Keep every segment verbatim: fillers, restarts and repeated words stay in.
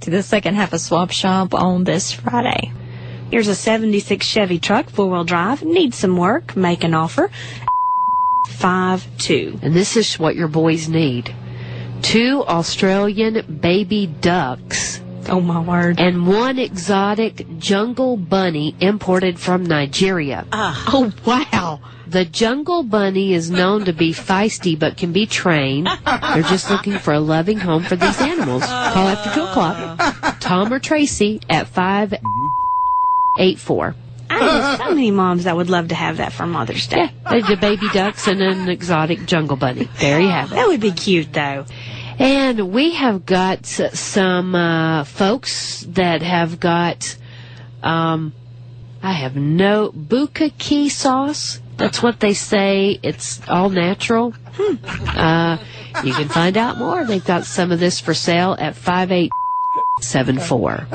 to the second half of Swap Shop on this Friday. Here's a seventy-six Chevy truck, four-wheel drive, needs some work, make an offer, five two. And this is what your boys need. Two Australian baby ducks. Oh, my word. And one exotic jungle bunny imported from Nigeria. Uh, oh, wow. The jungle bunny is known to be feisty but can be trained. They're just looking for a loving home for these animals. Call after two o'clock. Tom or Tracy at five eight four. I know so many moms that would love to have that for Mother's Day. Yeah, the baby ducks and an exotic jungle bunny. There you have it. That would be cute, though. And we have got some uh, folks that have got, um, I have no, bukaki sauce. That's what they say. It's all natural. Hmm. Uh, you can find out more. They've got some of this for sale at five eight seven four.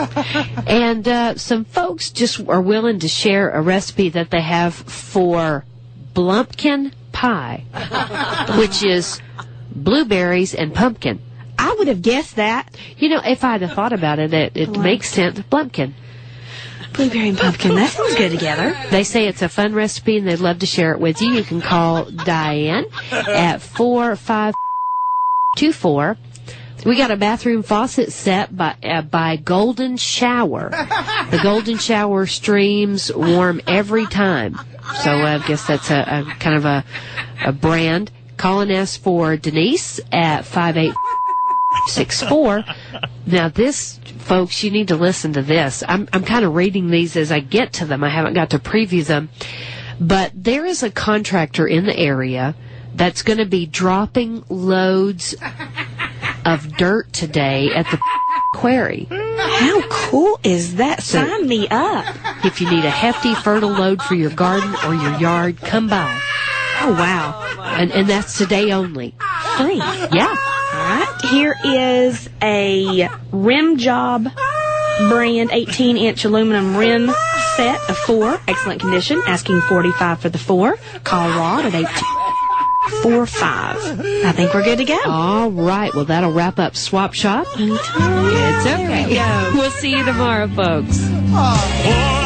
And uh, some folks just are willing to share a recipe that they have for blumpkin pie, which is blueberries and pumpkin. I would have guessed that. You know, if I'd have thought about it, it, it makes sense. Blumpkin. Blueberry and pumpkin, that sounds good together. They say it's a fun recipe and they'd love to share it with you. You can call Diane at four five two four. We got a bathroom faucet set by uh, by Golden Shower. The Golden Shower streams warm every time. So uh, I guess that's a, a kind of a, a brand. Call and ask for Denise at five eight six four. Now this, folks, you need to listen to this. I'm I'm kind of reading these as I get to them. I haven't got to preview them. But there is a contractor in the area that's going to be dropping loads of dirt today at the quarry. How cool is that? So, sign me up. If you need a hefty fertile load for your garden or your yard, come by. Oh, wow. And and that's today only. Free. Yeah. All right. Here is a Rim Job brand eighteen inch aluminum rim set of four. Excellent condition. Asking forty-five for the four. Call Rod at eight two four five. I think we're good to go. All right. Well, that'll wrap up Swap Shop. Anytime. It's okay. There we go. We'll see you tomorrow, folks. Oh.